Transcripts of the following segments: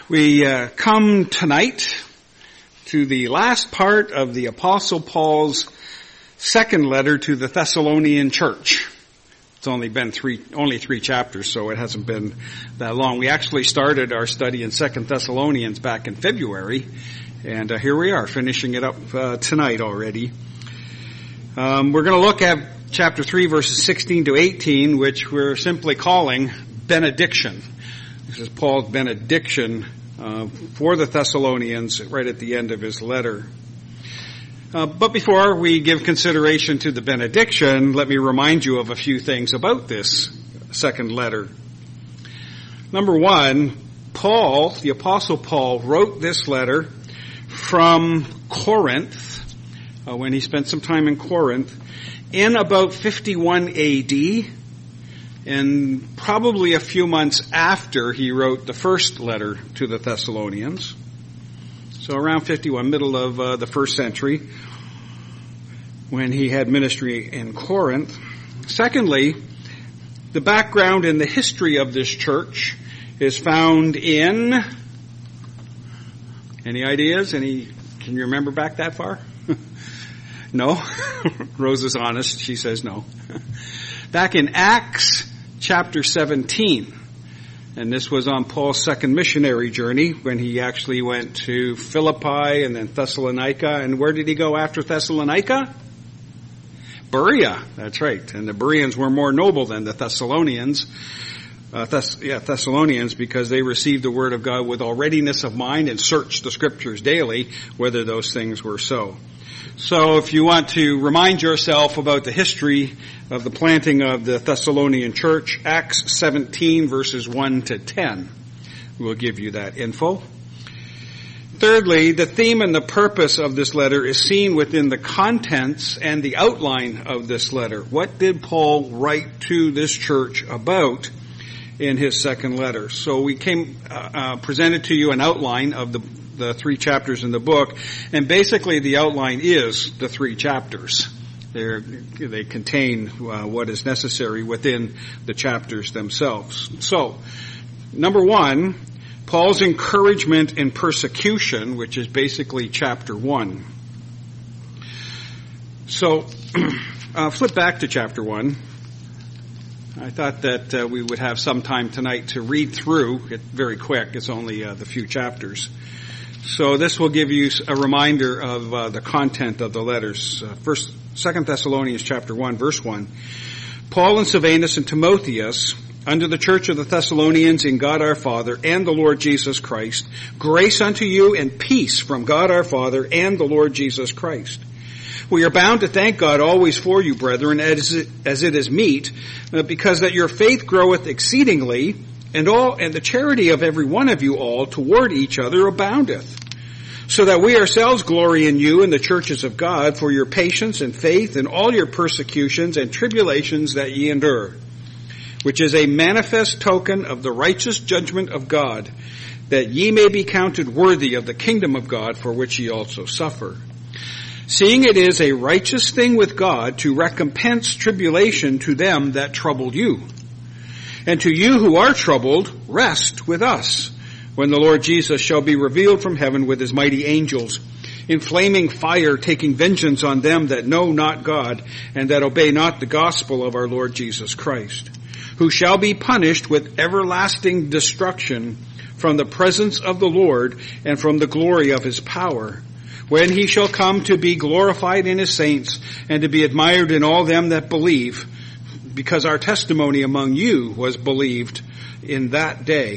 We come tonight to the last part of the Apostle Paul's second letter to the Thessalonian church. It's only been three chapters, so it hasn't been that long. We actually started our study in 2 Thessalonians back in February, and here we are, finishing it up tonight already. We're going to look at chapter 3, verses 16 to 18, which we're simply calling benediction. This is Paul's benediction for the Thessalonians right at the end of his letter. But before we give consideration to the benediction, let me remind you of a few things about this second letter. Number one, Paul, the Apostle Paul, wrote this letter from Corinth, when he spent some time in Corinth, in about 51 AD, and probably a few months after he wrote the first letter to the Thessalonians. So around 51, middle of the first century, when he had ministry in Corinth. Secondly, the background and the history of this church is found in, any ideas? Can you remember back that far? No? Rose is honest. She says no. Back in Acts chapter 17. And this was on Paul's second missionary journey when he actually went to Philippi and then Thessalonica. And where did he go after Thessalonica? Berea. That's right. And the Bereans were more noble than the Thessalonians. Thessalonians, because they received the word of God with all readiness of mind and searched the scriptures daily, whether those things were so. So if you want to remind yourself about the history of the planting of the Thessalonian church, Acts 17 verses 1 to 10 will give you that info. Thirdly, the theme and the purpose of this letter is seen within the contents and the outline of this letter. What did Paul write to this church about in his second letter? So we presented to you an outline of the three chapters in the book, and basically the outline is the three chapters. They contain what is necessary within the chapters themselves. So, number one, Paul's encouragement in persecution, which is basically chapter 1. So, flip back to chapter 1. I thought that we would have some time tonight to read through it very quick. It's only the few chapters. So this will give you a reminder of the content of the letters. 2 Thessalonians chapter 1, verse 1. Paul and Silvanus and Timotheus, unto the church of the Thessalonians in God our Father and the Lord Jesus Christ, grace unto you and peace from God our Father and the Lord Jesus Christ. We are bound to thank God always for you, brethren, as it is meet, because that your faith groweth exceedingly, and the charity of every one of you all toward each other aboundeth, so that we ourselves glory in you in the churches of God for your patience and faith in all your persecutions and tribulations that ye endure, which is a manifest token of the righteous judgment of God, that ye may be counted worthy of the kingdom of God, for which ye also suffer. Seeing it is a righteous thing with God to recompense tribulation to them that trouble you. And to you who are troubled, rest with us, when the Lord Jesus shall be revealed from heaven with his mighty angels, in flaming fire, taking vengeance on them that know not God, and that obey not the gospel of our Lord Jesus Christ, who shall be punished with everlasting destruction from the presence of the Lord and from the glory of his power, when he shall come to be glorified in his saints, and to be admired in all them that believe, because our testimony among you was believed in that day.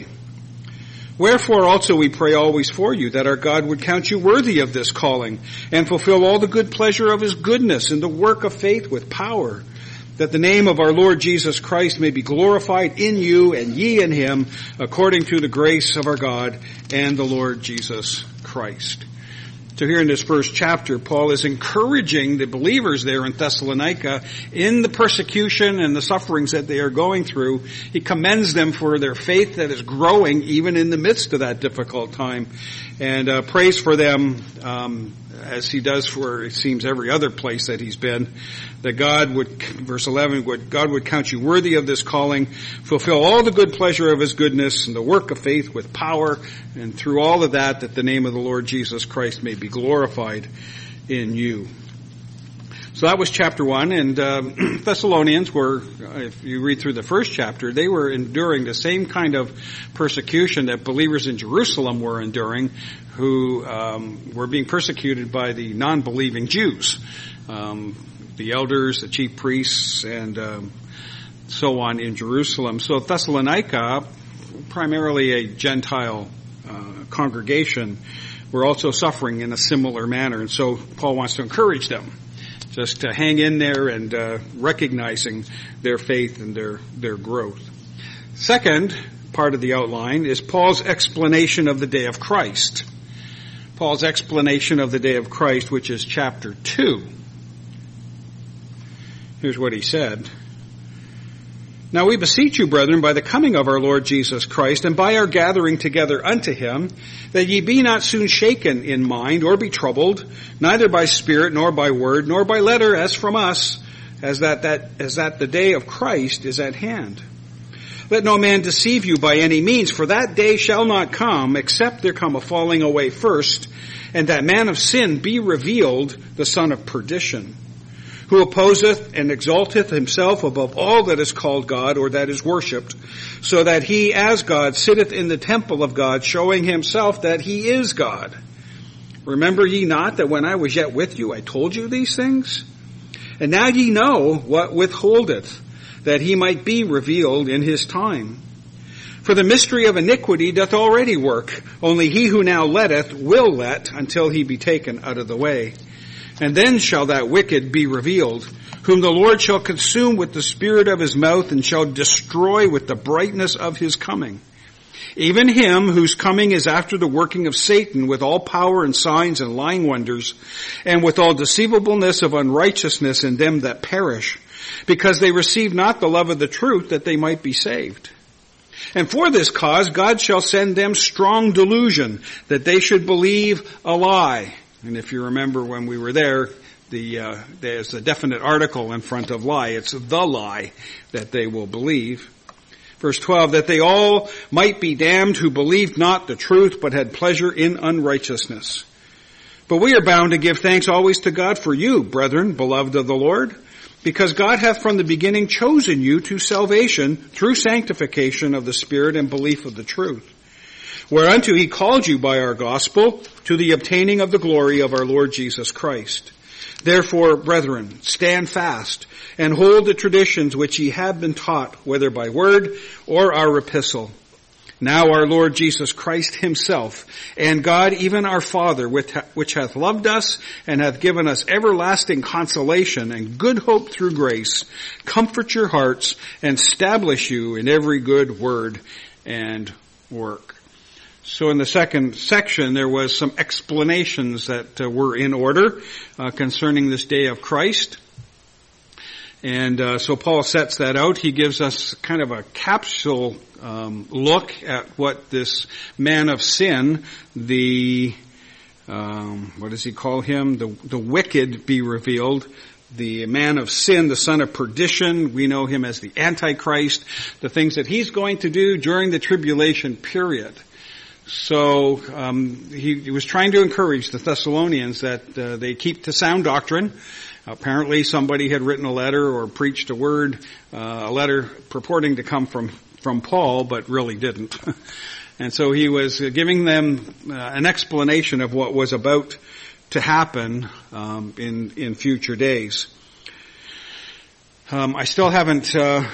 Wherefore also we pray always for you, that our God would count you worthy of this calling, and fulfill all the good pleasure of his goodness in the work of faith with power, that the name of our Lord Jesus Christ may be glorified in you and ye in him, according to the grace of our God and the Lord Jesus Christ. So here in this first chapter, Paul is encouraging the believers there in Thessalonica in the persecution and the sufferings that they are going through. He commends them for their faith that is growing even in the midst of that difficult time, and prays for them as he does for, it seems, every other place that he's been, that God would, verse 11, God would count you worthy of this calling, fulfill all the good pleasure of his goodness and the work of faith with power, and through all of that the name of the Lord Jesus Christ may be glorified in you. So that was chapter 1, and Thessalonians were, if you read through the first chapter, they were enduring the same kind of persecution that believers in Jerusalem were enduring, who were being persecuted by the non-believing Jews, the elders, the chief priests, and so on in Jerusalem. So Thessalonica, primarily a Gentile congregation, were also suffering in a similar manner, and so Paul wants to encourage them just to hang in there and recognizing their faith and their growth. Second part of the outline is Paul's explanation of the day of Christ. Paul's explanation of the day of Christ, which is chapter 2. Here's what he said. Now we beseech you, brethren, by the coming of our Lord Jesus Christ, and by our gathering together unto him, that ye be not soon shaken in mind, or be troubled, neither by spirit, nor by word, nor by letter, as from us, as that the day of Christ is at hand. Let no man deceive you by any means, for that day shall not come, except there come a falling away first, and that man of sin be revealed, the son of perdition, who opposeth and exalteth himself above all that is called God, or that is worshipped, so that he as God sitteth in the temple of God, showing himself that he is God. Remember ye not that when I was yet with you, I told you these things? And now ye know what withholdeth, that he might be revealed in his time. For the mystery of iniquity doth already work, only he who now letteth will let until he be taken out of the way. And then shall that wicked be revealed, whom the Lord shall consume with the spirit of his mouth, and shall destroy with the brightness of his coming. Even him whose coming is after the working of Satan, with all power and signs and lying wonders, and with all deceivableness of unrighteousness in them that perish, because they receive not the love of the truth, that they might be saved. And for this cause God shall send them strong delusion, that they should believe a lie. And if you remember when we were there, there's a definite article in front of lie. It's the lie that they will believe. Verse 12, that they all might be damned who believed not the truth, but had pleasure in unrighteousness. But we are bound to give thanks always to God for you, brethren, beloved of the Lord, because God hath from the beginning chosen you to salvation through sanctification of the Spirit and belief of the truth, whereunto he called you by our gospel to the obtaining of the glory of our Lord Jesus Christ. Therefore, brethren, stand fast and hold the traditions which ye have been taught, whether by word or our epistle. Now our Lord Jesus Christ himself, and God even our Father, which hath loved us and hath given us everlasting consolation and good hope through grace, comfort your hearts and establish you in every good word and work. So in the second section, there was some explanations that were in order concerning this day of Christ. And so Paul sets that out. He gives us kind of a capsule look at what this man of sin, what does he call him? The wicked be revealed. The man of sin, the son of perdition, we know him as the Antichrist, the things that he's going to do during the tribulation period. So he was trying to encourage the Thessalonians that they keep to sound doctrine. Apparently somebody had written a letter or preached a letter purporting to come from Paul, but really didn't. And so he was giving them an explanation of what was about to happen in future days. I still haven't...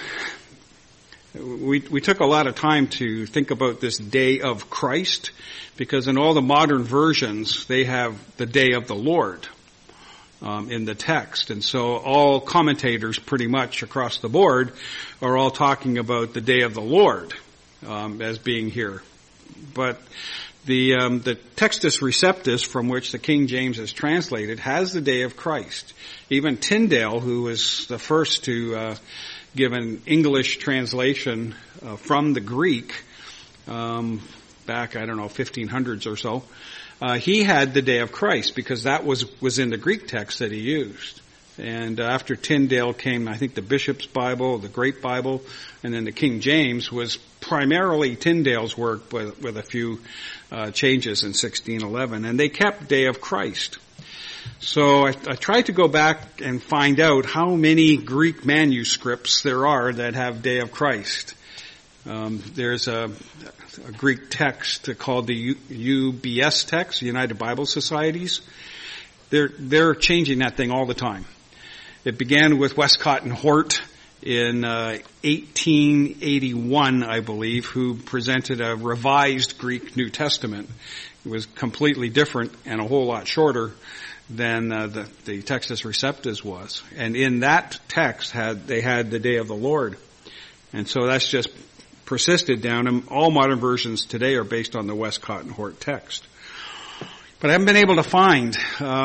We took a lot of time to think about this day of Christ, because in all the modern versions, they have the day of the Lord in the text. And so all commentators pretty much across the board are all talking about the day of the Lord as being here. But the Textus Receptus, from which the King James is translated, has the day of Christ. Even Tyndale, who was the first to give an English translation from the Greek, back, 1500s or so, he had the day of Christ because that was in the Greek text that he used. And after Tyndale came, I think, the Bishop's Bible, the Great Bible, and then the King James was primarily Tyndale's work with a few changes in 1611. And they kept Day of Christ. So I tried to go back and find out how many Greek manuscripts there are that have Day of Christ. There's a Greek text called the UBS text, United Bible Societies. They're changing that thing all the time. It began with Westcott and Hort in 1881, I believe, who presented a revised Greek New Testament. It was completely different and a whole lot shorter than the Textus Receptus was. And in that text they had the day of the Lord. And so that's just persisted down, and all modern versions today are based on the Westcott and Hort text. But I haven't been able to find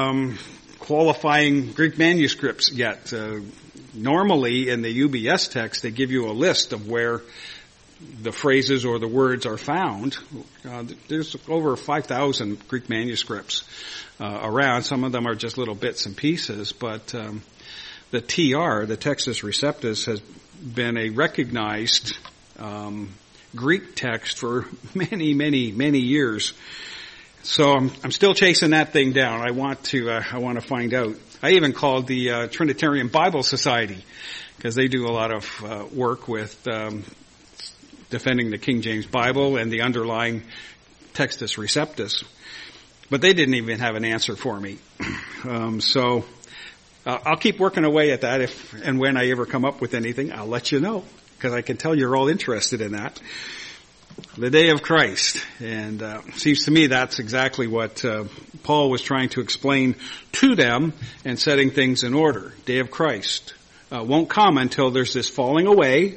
qualifying Greek manuscripts yet. Normally in the UBS text they give you a list of where the phrases or the words are found. There's over 5,000 Greek manuscripts around. Some of them are just little bits and pieces, but the TR, the Textus Receptus, has been a recognized Greek text for many, many, many years. So I'm still chasing that thing down. I want to find out. I even called the Trinitarian Bible Society because they do a lot of work with defending the King James Bible and the underlying Textus Receptus. But they didn't even have an answer for me. So I'll keep working away at that. If and when I ever come up with anything, I'll let you know, because I can tell you're all interested in that. The day of Christ. And seems to me that's exactly what Paul was trying to explain to them and setting things in order. Day of Christ won't come until there's this falling away.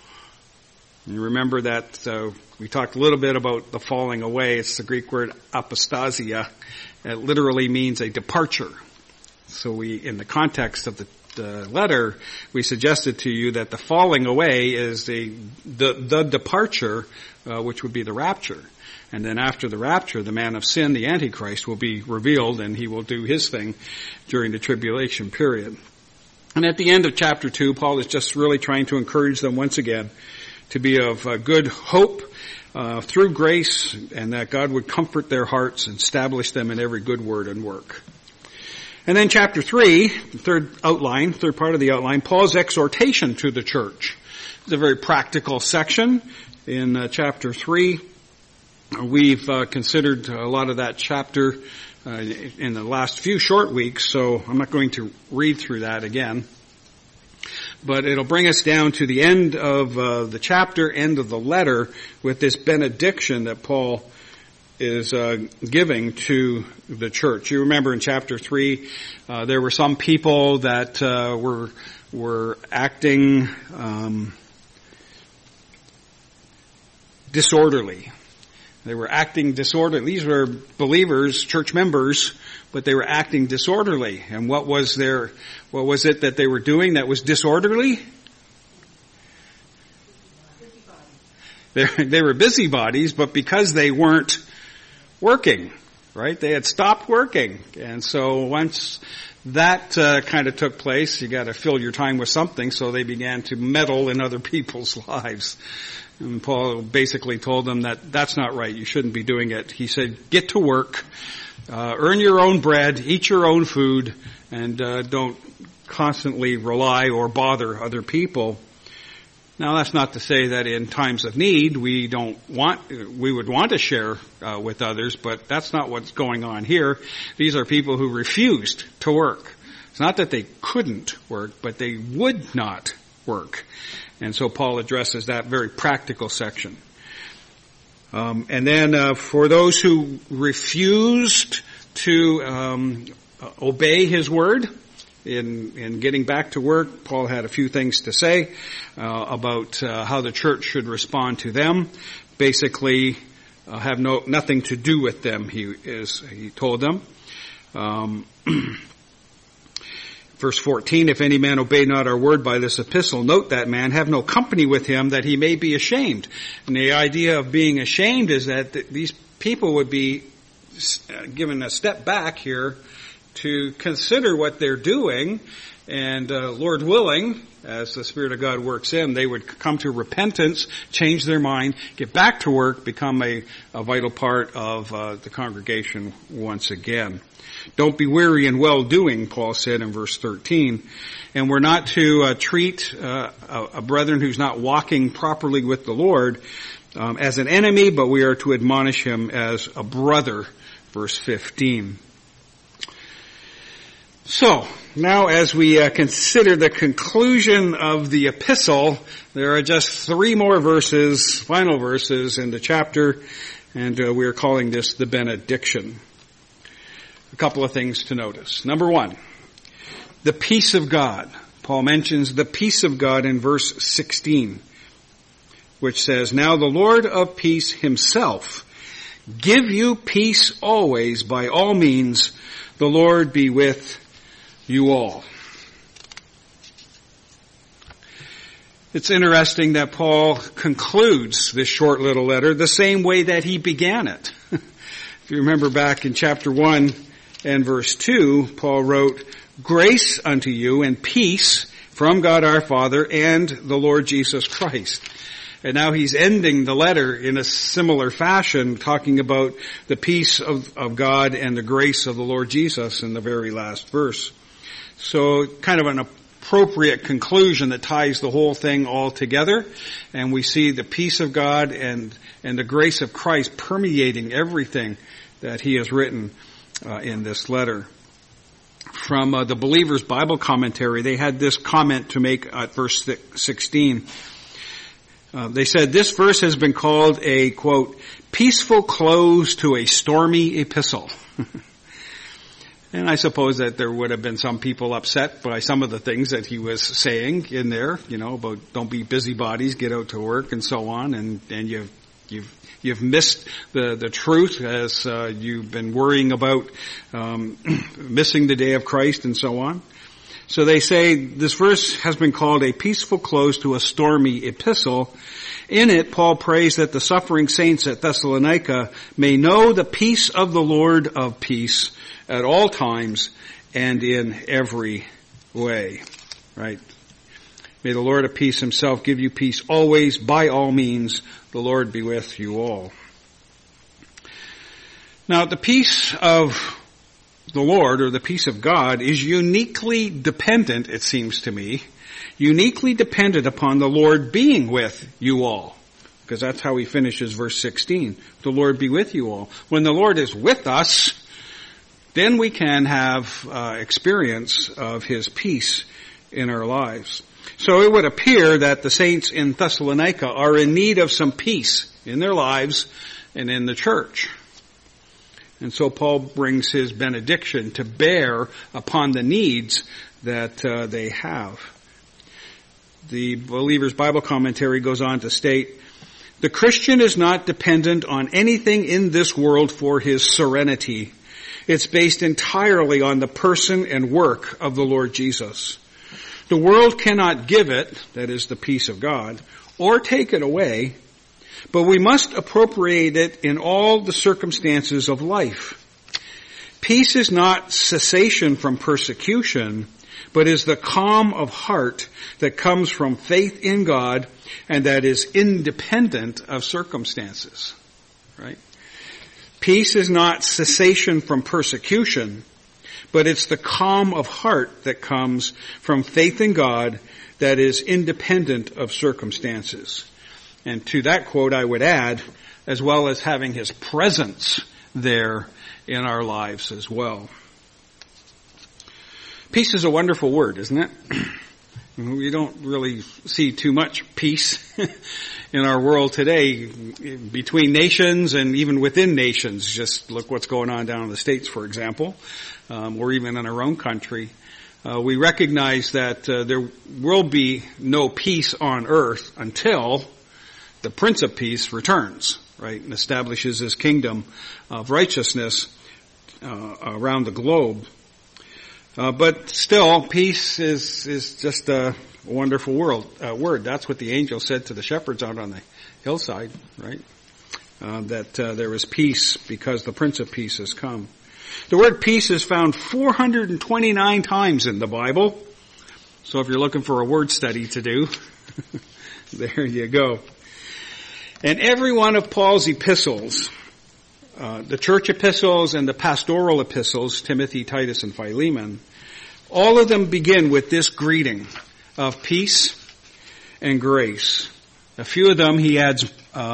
You remember that we talked a little bit about the falling away. It's the Greek word apostasia. It literally means a departure. So in the context of the letter, we suggested to you that the falling away is the departure, which would be the rapture. And then after the rapture, the man of sin, the Antichrist, will be revealed, and he will do his thing during the tribulation period. And at the end of chapter 2, Paul is just really trying to encourage them once again to be of good hope through grace, and that God would comfort their hearts and establish them in every good word and work. And then chapter 3, third part of the outline, Paul's exhortation to the church. It's a very practical section. In chapter 3, we've considered a lot of that chapter in the last few short weeks, so I'm not going to read through that again. But it'll bring us down to the end of the chapter, end of the letter, with this benediction that Paul is giving to the church. You remember in chapter 3, there were some people that were acting disorderly. They were acting disorderly. These were believers, church members, but they were acting disorderly. And what was it that they were doing that was disorderly? They were busybodies, but because they weren't working, right? They had stopped working. And so once that kind of took place, you got to fill your time with something, so they began to meddle in other people's lives. And Paul basically told them that that's not right. You shouldn't be doing it. He said, get to work, earn your own bread, eat your own food, and don't constantly rely or bother other people. Now, that's not to say that in times of need we would want to share with others, but that's not what's going on here. These are people who refused to work. It's not that they couldn't work, but they would not work. And so Paul addresses that very practical section. And then for those who refused to obey his word in getting back to work, Paul had a few things to say about how the church should respond to them. Basically, have nothing to do with them, he told them. Verse 14, if any man obey not our word by this epistle, note that man, have no company with him, that he may be ashamed. And the idea of being ashamed is that these people would be given a step back here to consider what they're doing, and Lord willing, as the Spirit of God works in, they would come to repentance, change their mind, get back to work, become a vital part of the congregation once again. Don't be weary in well-doing, Paul said in verse 13. And we're not to treat a brethren who's not walking properly with the Lord as an enemy, but we are to admonish him as a brother, verse 15. So, now as we consider the conclusion of the epistle, there are just 3 more verses, final verses in the chapter, and we are calling this the benediction. A couple of things to notice. Number 1, the peace of God. Paul mentions the peace of God in verse 16, which says, now the Lord of peace himself give you peace always by all means. The Lord be with you all. It's interesting that Paul concludes this short little letter the same way that he began it. If you remember back in chapter 1 and verse 2, Paul wrote, grace unto you and peace from God our Father and the Lord Jesus Christ. And now he's ending the letter in a similar fashion, talking about the peace of God and the grace of the Lord Jesus in the very last verse. So kind of an appropriate conclusion that ties the whole thing all together. And we see the peace of God and the grace of Christ permeating everything that he has written in this letter. From the Believer's Bible Commentary, they had this comment to make at verse 16. They said, this verse has been called a, quote, peaceful close to a stormy epistle. And I suppose that there would have been some people upset by some of the things that he was saying in there, about don't be busybodies, get out to work and so on, and you've missed the truth as you've been worrying about missing the day of Christ and so on. So they say this verse has been called a peaceful close to a stormy epistle. In it, Paul prays that the suffering saints at Thessalonica may know the peace of the Lord of peace at all times and in every way. Right? May the Lord of peace himself give you peace always, by all means. The Lord be with you all. Now, the peace of the Lord, or the peace of God, is uniquely dependent, it seems to me, uniquely dependent upon the Lord being with you all. Because that's how he finishes verse 16. The Lord be with you all. When the Lord is with us, then we can have experience of his peace in our lives. So it would appear that the saints in Thessalonica are in need of some peace in their lives and in the church. And so Paul brings his benediction to bear upon the needs that they have. The Believer's Bible Commentary goes on to state, the Christian is not dependent on anything in this world for his serenity. It's based entirely on the person and work of the Lord Jesus. The world cannot give it, that is the peace of God, or take it away, but we must appropriate it in all the circumstances of life. Peace is not cessation from persecution, but is the calm of heart that comes from faith in God and that is independent of circumstances. Right? Peace is not cessation from persecution, but it's the calm of heart that comes from faith in God that is independent of circumstances. And to that quote I would add, as well as having his presence there in our lives as well. Peace is a wonderful word, isn't it? We don't really see too much peace in our world today between nations and even within nations. Just look what's going on down in the States, for example, or even in our own country. We recognize that there will be no peace on earth until the Prince of Peace returns, right, and establishes his kingdom of righteousness around the globe. But still, peace is just a wonderful word. That's what the angel said to the shepherds out on the hillside, right? That there is peace because the Prince of Peace has come. The word peace is found 429 times in the Bible. So if you're looking for a word study to do, there you go. And every one of Paul's epistles, the church epistles and the pastoral epistles, Timothy, Titus, and Philemon, all of them begin with this greeting of peace and grace. A few of them he adds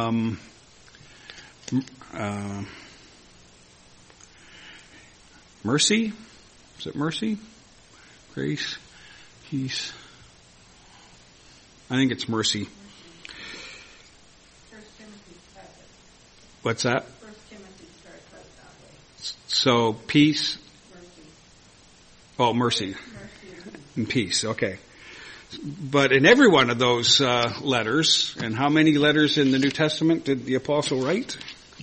mercy. Is it mercy? Grace, peace. I think it's mercy. What's that? 1 Timothy starts out that way. So peace. Mercy. Oh, mercy. Mercy. And peace. Okay. But in every one of those letters, and how many letters in the New Testament did the apostle write?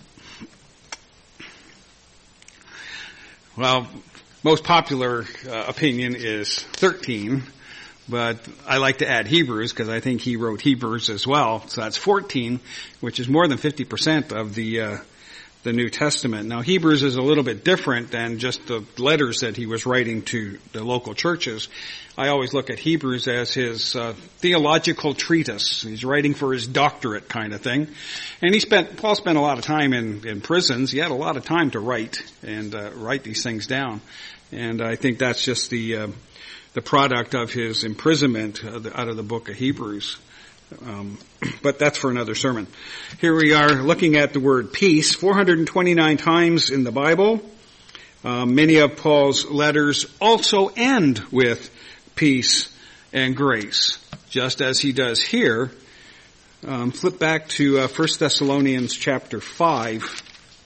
Well, most popular opinion is 13. But I like to add Hebrews because I think he wrote Hebrews as well. So that's 14, which is more than 50% of the New Testament. Now Hebrews is a little bit different than just the letters that he was writing to the local churches. I always look at Hebrews as his theological treatise. He's writing for his doctorate kind of thing. And Paul spent a lot of time in prisons. He had a lot of time to write and write these things down. And I think that's just the product of his imprisonment out of the book of Hebrews. But that's for another sermon. Here we are looking at the word peace 429 times in the Bible. Many of Paul's letters also end with peace and grace, just as he does here. Flip back to 1 Thessalonians chapter 5.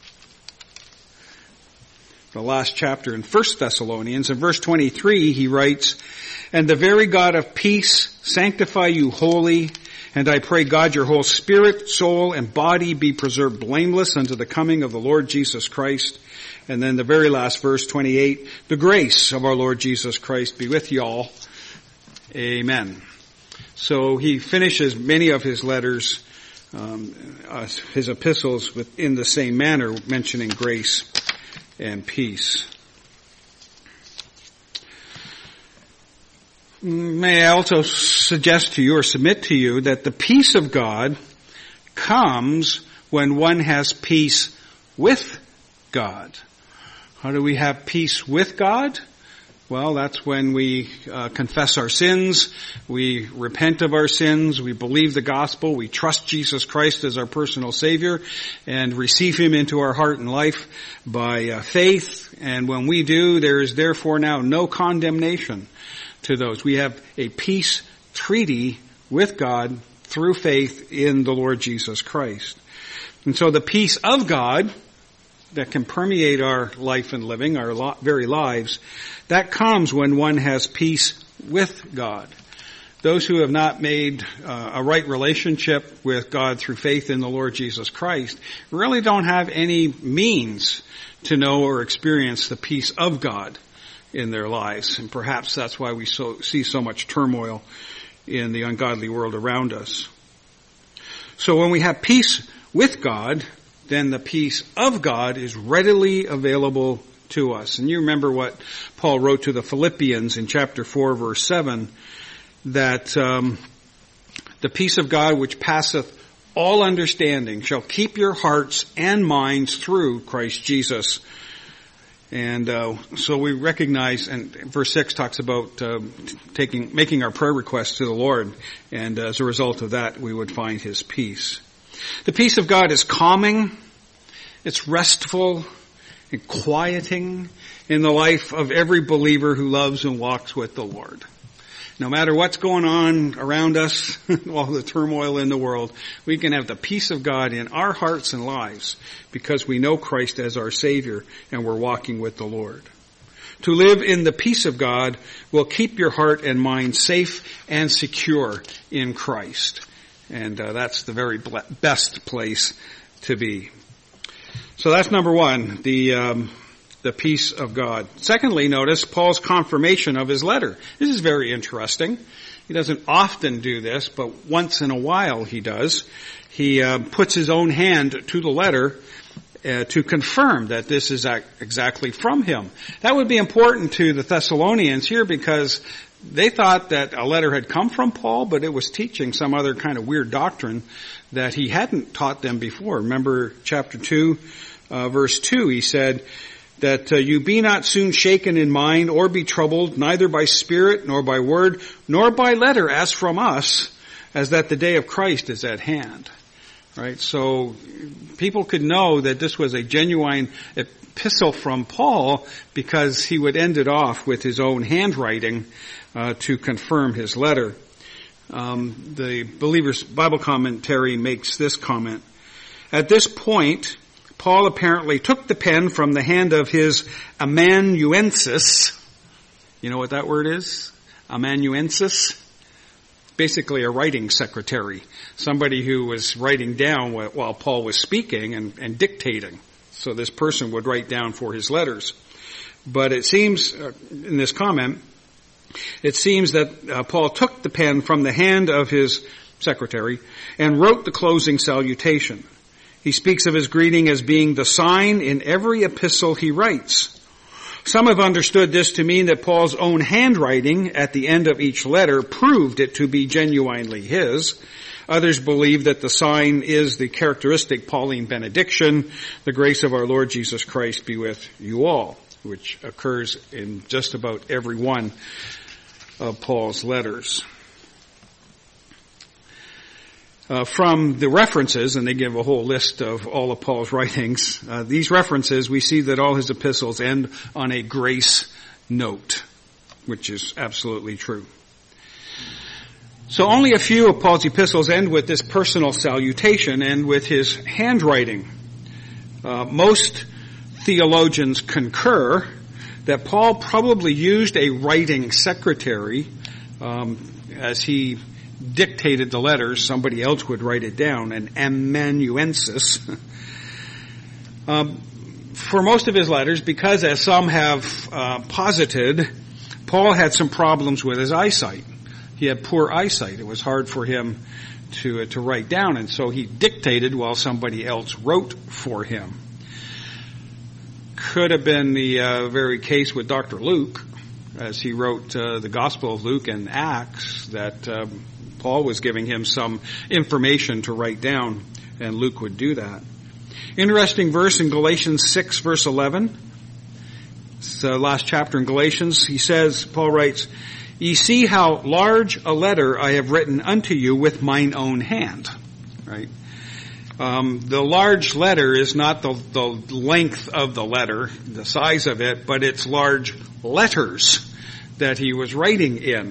The last chapter in 1 Thessalonians. In verse 23 he writes, "And the very God of peace sanctify you wholly, and I pray God your whole spirit, soul, and body be preserved blameless unto the coming of the Lord Jesus Christ." And then the very last verse, 28, "The grace of our Lord Jesus Christ be with you all. Amen." So he finishes many of his letters, his epistles in the same manner, mentioning grace and peace. May I also suggest to you or submit to you that the peace of God comes when one has peace with God. How do we have peace with God? Well, that's when we confess our sins, we repent of our sins, we believe the gospel, we trust Jesus Christ as our personal Savior, and receive Him into our heart and life by faith. And when we do, there is therefore now no condemnation to those. We have a peace treaty with God through faith in the Lord Jesus Christ. And so the peace of God that can permeate our life and living, our very lives, that comes when one has peace with God. Those who have not made a right relationship with God through faith in the Lord Jesus Christ really don't have any means to know or experience the peace of God in their lives. And perhaps that's why we see so much turmoil in the ungodly world around us. So when we have peace with God, then the peace of God is readily available to us. And you remember what Paul wrote to the Philippians in chapter 4, verse 7, that the peace of God which passeth all understanding shall keep your hearts and minds through Christ Jesus. And so we recognize, and verse 6 talks about making our prayer requests to the Lord, and as a result of that, we would find His peace. The peace of God is calming, it's restful, and quieting in the life of every believer who loves and walks with the Lord. No matter what's going on around us, all the turmoil in the world, we can have the peace of God in our hearts and lives because we know Christ as our Savior and we're walking with the Lord. To live in the peace of God will keep your heart and mind safe and secure in Christ. And that's the very best place to be. So that's number one, the the peace of God. Secondly, notice Paul's confirmation of his letter. This is very interesting. He doesn't often do this, but once in a while he does. He puts his own hand to the letter to confirm that this is exactly from him. That would be important to the Thessalonians here because they thought that a letter had come from Paul, but it was teaching some other kind of weird doctrine that he hadn't taught them before. Remember chapter 2, verse 2, he said that you be not soon shaken in mind or be troubled, neither by spirit, nor by word, nor by letter as from us, as that the day of Christ is at hand. Right? So people could know that this was a genuine epistle from Paul because he would end it off with his own handwriting to confirm his letter. The Believer's Bible Commentary makes this comment. At this point, Paul apparently took the pen from the hand of his amanuensis. You know what that word is? Amanuensis? Basically a writing secretary. Somebody who was writing down while Paul was speaking and dictating. So this person would write down for his letters. But it seems, in this comment, it seems that Paul took the pen from the hand of his secretary and wrote the closing salutation. He speaks of his greeting as being the sign in every epistle he writes. Some have understood this to mean that Paul's own handwriting at the end of each letter proved it to be genuinely his. Others believe that the sign is the characteristic Pauline benediction, the grace of our Lord Jesus Christ be with you all, which occurs in just about every one of Paul's letters. From the references, and they give a whole list of all of Paul's writings, these references, we see that all his epistles end on a grace note, which is absolutely true. So only a few of Paul's epistles end with this personal salutation and with his handwriting. Most theologians concur that Paul probably used a writing secretary as he dictated the letters. Somebody else would write it down, an amanuensis. For most of his letters, because as some have posited, Paul had some problems with his eyesight. He had poor eyesight. It was hard for him to write down, and so he dictated while somebody else wrote for him. Could have been the very case with Dr. Luke, as he wrote the Gospel of Luke and Acts, that Paul was giving him some information to write down, and Luke would do that. Interesting verse in Galatians 6, verse 11. It's the last chapter in Galatians. He says, Paul writes, "Ye see how large a letter I have written unto you with mine own hand." Right? The large letter is not the length of the letter, the size of it, but it's large letters that he was writing in.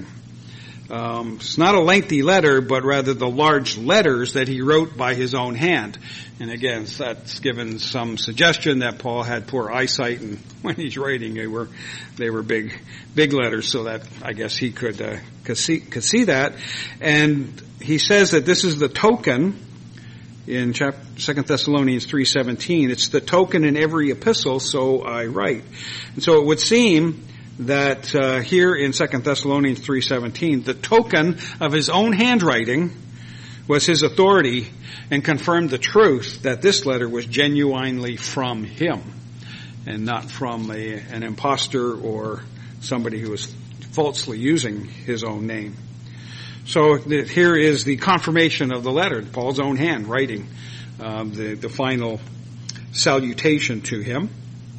It's not a lengthy letter, but rather the large letters that he wrote by his own hand. And again, that's given some suggestion that Paul had poor eyesight, and when he's writing, they were big letters, so that I guess he could see that. And he says that this is the token in 2 Thessalonians 3:17. It's the token in every epistle, so I write. And so it would seem that here in 2 Thessalonians 3:17, the token of his own handwriting was his authority and confirmed the truth that this letter was genuinely from him and not from an imposter or somebody who was falsely using his own name. So here is the confirmation of the letter, Paul's own hand writing the final salutation to him,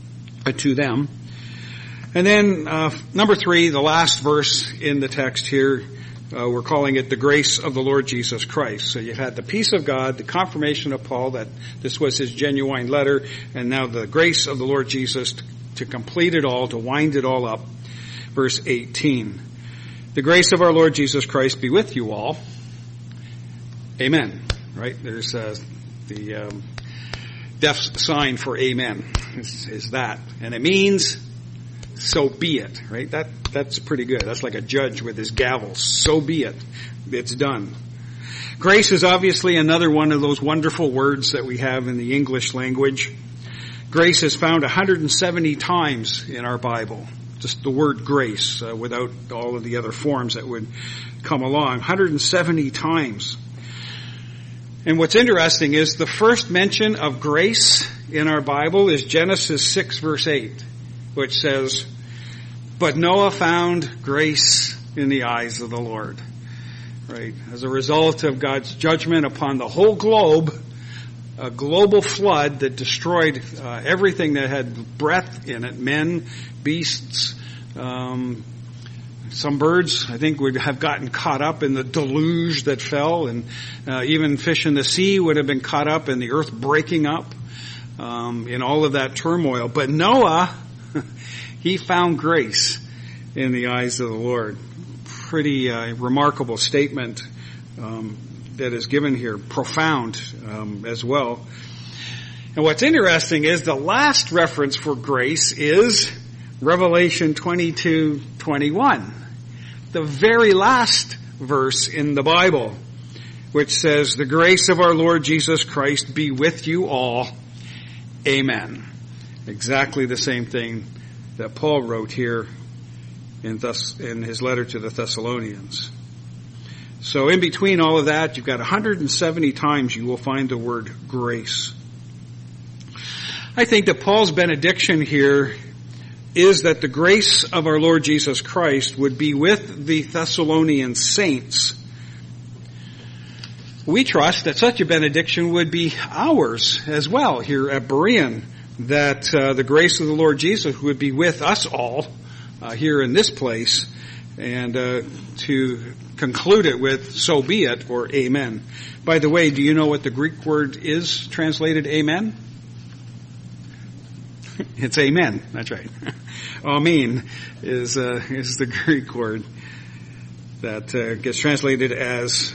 to them. And then number 3, the last verse in the text here, we're calling it the grace of the Lord Jesus Christ. So you had the peace of God, the confirmation of Paul that this was his genuine letter, and now the grace of the Lord Jesus to complete it all, to wind it all up. Verse 18. The grace of our Lord Jesus Christ be with you all. Amen. Right? There's the deaf sign for amen is that. And it means so be it, right? That's pretty good. That's like a judge with his gavel. So be it. It's done. Grace is obviously another one of those wonderful words that we have in the English language. Grace is found 170 times in our Bible. Just the word grace, without all of the other forms that would come along. 170 times. And what's interesting is the first mention of grace in our Bible is Genesis 6 verse 8, which says, "But Noah found grace in the eyes of the Lord." Right? As a result of God's judgment upon the whole globe, a global flood that destroyed everything that had breath in it, men, beasts, some birds, I think, would have gotten caught up in the deluge that fell, and even fish in the sea would have been caught up in the earth breaking up in all of that turmoil. But Noah, he found grace in the eyes of the Lord. Pretty remarkable statement that is given here, profound as well. And what's interesting is the last reference for grace is Revelation 22:21, the very last verse in the Bible, which says, "The grace of our Lord Jesus Christ be with you all. Amen." Exactly the same thing that Paul wrote here in his letter to the Thessalonians. So in between all of that, you've got 170 times you will find the word grace. I think that Paul's benediction here is that the grace of our Lord Jesus Christ would be with the Thessalonian saints. We trust that such a benediction would be ours as well here at Berean, that the grace of the Lord Jesus would be with us all here in this place, and to conclude it with, "So be it," or "Amen." By the way, do you know what the Greek word is translated amen? It's amen. That's right. Amen is the Greek word that gets translated as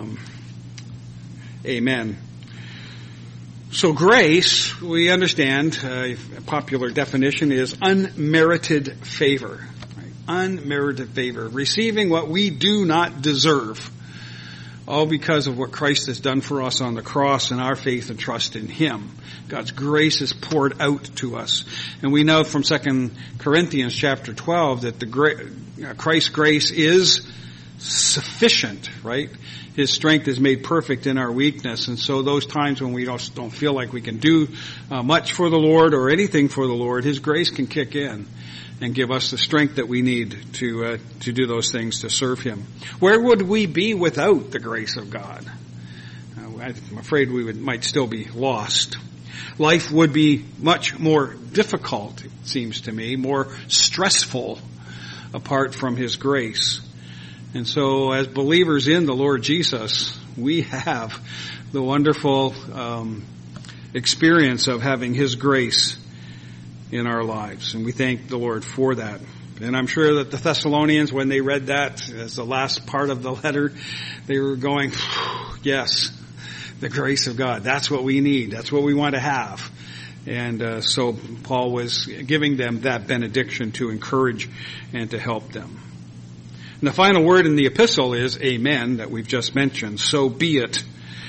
amen. So grace, we understand, a popular definition is unmerited favor. Right? Unmerited favor. Receiving what we do not deserve. All because of what Christ has done for us on the cross and our faith and trust in Him. God's grace is poured out to us. And we know from 2 Corinthians chapter 12 that Christ's grace is sufficient, right? His strength is made perfect in our weakness. And so those times when we don't feel like we can do much for the Lord or anything for the Lord, His grace can kick in and give us the strength that we need to do those things to serve Him. Where would we be without the grace of God? I'm afraid we might still be lost. Life would be much more difficult, it seems to me, more stressful apart from His grace. And so as believers in the Lord Jesus, we have the wonderful experience of having His grace in our lives. And we thank the Lord for that. And I'm sure that the Thessalonians, when they read that as the last part of the letter, they were going, yes, the grace of God. That's what we need. That's what we want to have. And so Paul was giving them that benediction to encourage and to help them. And the final word in the epistle is amen, that we've just mentioned. So be it.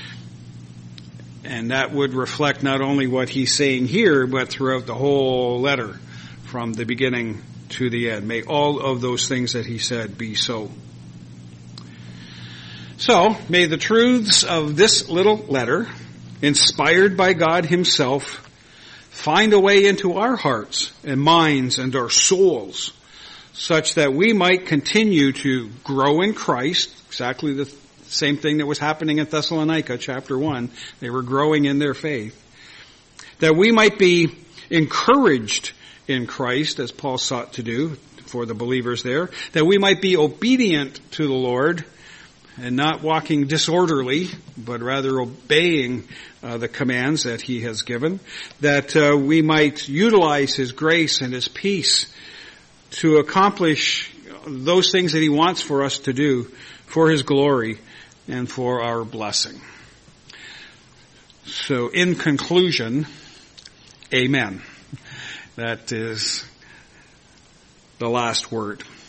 And that would reflect not only what he's saying here, but throughout the whole letter from the beginning to the end. May all of those things that he said be so. So, may the truths of this little letter, inspired by God Himself, find a way into our hearts and minds and our souls, such that we might continue to grow in Christ, exactly the same thing that was happening in Thessalonica, chapter 1. They were growing in their faith. That we might be encouraged in Christ, as Paul sought to do for the believers there. That we might be obedient to the Lord and not walking disorderly, but rather obeying the commands that He has given. That we might utilize His grace and His peace to accomplish those things that He wants for us to do for His glory and for our blessing. So in conclusion, amen. That is the last word.